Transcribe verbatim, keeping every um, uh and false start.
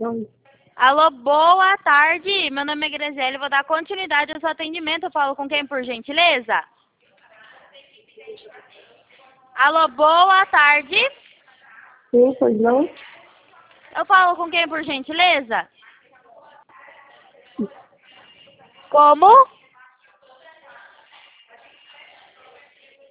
Não. Alô, boa tarde. Meu nome é Graziele, vou dar continuidade ao seu atendimento. Eu falo com quem, por gentileza? Alô, boa tarde. Sim, pois não? Eu falo com quem, por gentileza? Como?